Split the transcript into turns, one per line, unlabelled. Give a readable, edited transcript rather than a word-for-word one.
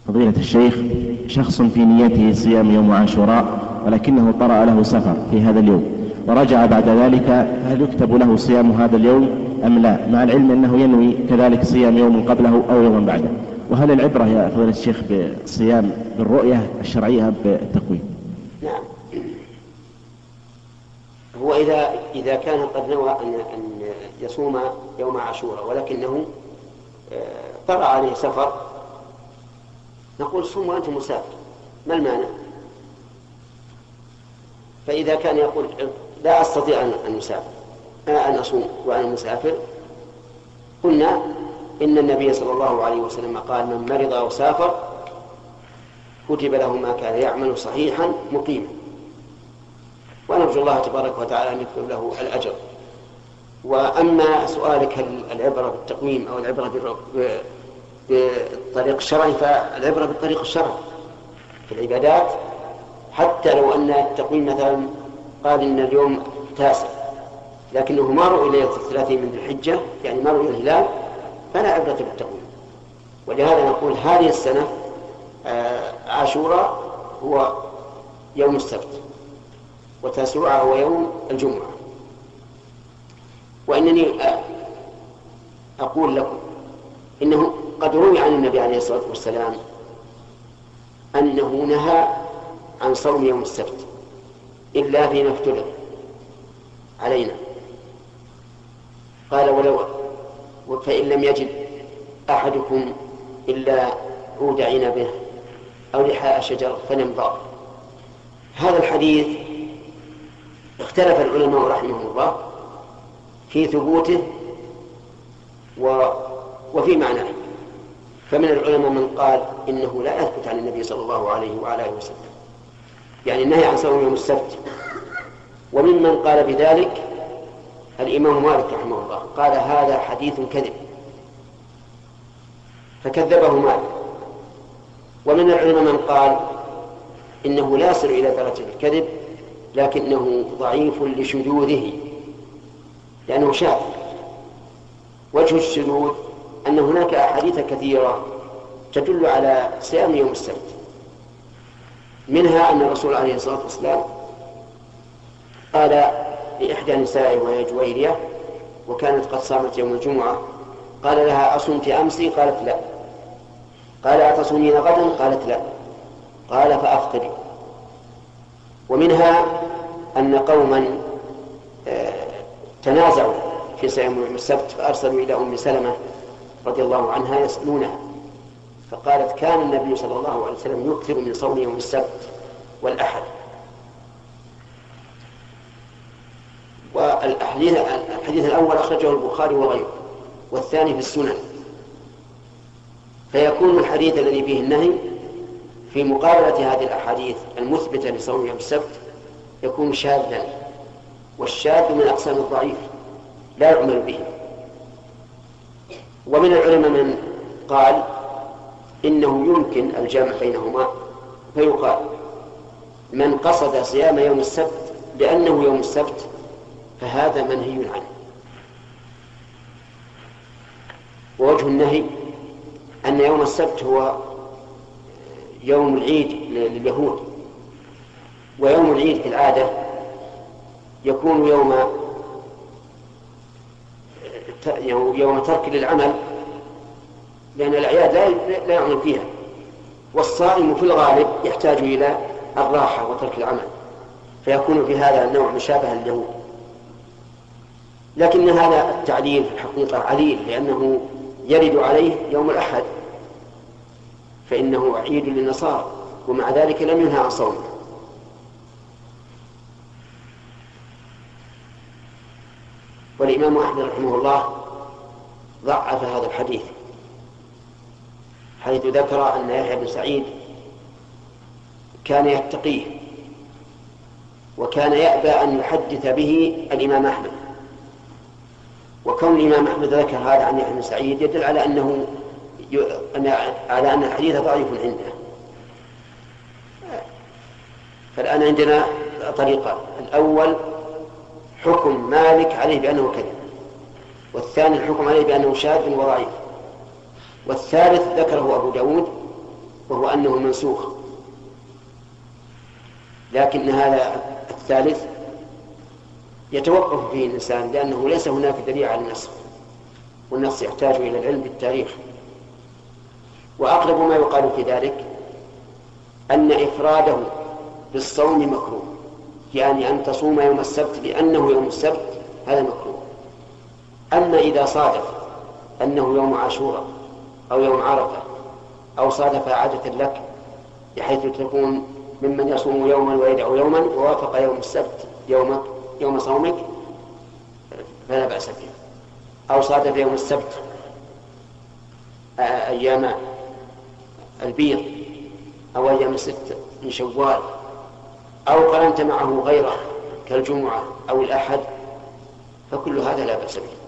فضيلة الشيخ، شخص في نيته صيام يوم عاشوراء ولكنه طرأ له سفر في هذا اليوم ورجع بعد ذلك، هل يكتب له صيام هذا اليوم أم لا، مع العلم أنه ينوي كذلك صيام يوم قبله أو يوم بعده؟ وهل العبرة يا فضيلة الشيخ بالصيام بالرؤية الشرعية بالتقويم؟
نعم. هو إذا كان قد نوى أن يصوم يوم عاشوراء ولكنه طرأ عليه سفر، نقول صوم وأنت مسافر، ما المانع؟ فإذا كان يقول لا أستطيع أن أصوم وأنا مسافر، قلنا إن النبي صلى الله عليه وسلم قال: من مرض أو سافر كتب له ما كان يعمل صحيحا مقيما، ونرجو الله تبارك وتعالى أن يكتب له الأجر. وأما سؤالك هل العبرة بالتقويم أو العبرة بالطريق الشرعي، فالعبرة بالطريق الشرعي في العبادات. حتى لو أن التقويم مثلا قال إن اليوم 9 لكنه ما رؤي ليلة 30 من الحجة، يعني ما رؤي الهلال، فلا عبرة بالتقويم. ولهذا نقول هذه السنة عاشوراء هو يوم السبت، وتاسوعا هو يوم الجمعة. وإنني أقول لكم إنه قد روي عن النبي عليه الصلاة والسلام أنه نهى عن صوم يوم السبت إلا فيما افترض علينا. قال: ولو فإن لم يجد أحدكم إلا عود عنبه أو لحاء شجر فليمضغ. هذا الحديث اختلف العلماء رحمهم الله في ثبوته وفي معناه. فمن العلماء من قال إنه لا يثبت عن النبي صلى الله عليه وآله وسلم، يعني النهي عن صوم يوم السبت. وممن قال بذلك الإمام مالك رحمه الله، قال: هذا حديث كذب، فكذبه مالك. ومن العلماء من قال إنه لا يصل إلى درجة الكذب، لكنه ضعيف لشذوذه لأنه شاذ. وجه الشذوذ أن هناك أحاديث كثيرة تدل على صيام يوم السبت، منها أن الرسول عليه الصلاة والسلام قال لإحدى نسائه وهي جويرية وكانت قد صامت يوم الجمعة، قال لها: أصمت أمسي؟ قالت: لا. قال: أتصومين غدا؟ قالت: لا. قال: فأفطري. ومنها أن قوما تنازعوا في صيام يوم السبت فأرسلوا إلى أم سلمة رضي الله عنها يسألونها، فقالت: كان النبي صلى الله عليه وسلم يكثر من صوم يوم السبت والأحد. والحديث الأول أخرجه البخاري وغيره، والثاني في السنن، فيكون الحديث الذي فيه النهي في مقابلة هذه الأحاديث المثبتة لصوم يوم السبت يكون شاذا، والشاذ من أقسام الضعيف لا يعمل به. ومن العلماء من قال إنه يمكن الجمع بينهما، فيقال: من قصد صيام يوم السبت لأنه يوم السبت فهذا منهي عنه. ووجه النهي أن يوم السبت هو يوم العيد لليهود، ويوم العيد في العادة يكون يوم ترك للعمل، لأن الأعياد لا يعمل فيها، والصائم في الغالب يحتاج إلى الراحة وترك العمل، فيكون في هذا النوع مشابها لليهود. لكن هذا التعليل في الحقيقة عليل، لأنه يرد عليه يوم الأحد فإنه عيد للنصارى، ومع ذلك لم ينهى عن صومه. والإمام أحمد رحمه الله ضعف هذا الحديث، حيث ذكر أن يحيى بن سعيد كان يتقيه وكان يأبى أن يحدث به الإمام أحمد. وكون الإمام أحمد ذكر هذا عن يحيى بن سعيد يدل على أن الحديث ضعيف عنده. فالآن عندنا طريقة: الأول حكم مالك عليه بأنه كذب، والثاني الحكم عليه بأنه شاذ وضعيف، والثالث ذكره أبو داود وهو أنه منسوخ. لكن هذا الثالث يتوقف فيه الإنسان، لأنه ليس هناك دليل على النسخ، والنسخ يحتاج إلى العلم بالتاريخ. وأقرب ما يقال في ذلك أن إفراده بالصوم مكروه، يعني أن تصوم يوم السبت لأنه يوم السبت، هذا مكروه. أما إذا صادف أنه يوم عاشوراء أو يوم عرفة أو صادف عادة لك بحيث تكون ممن يصوم يوما ويدعو يوما ووافق يوم السبت يوم صومك فلا بأس به، أو صادف يوم السبت أيام البيض أو أيام الست من شوال، أو قرنت معه غيره كالجمعة أو الأحد، فكل هذا لا بأس به.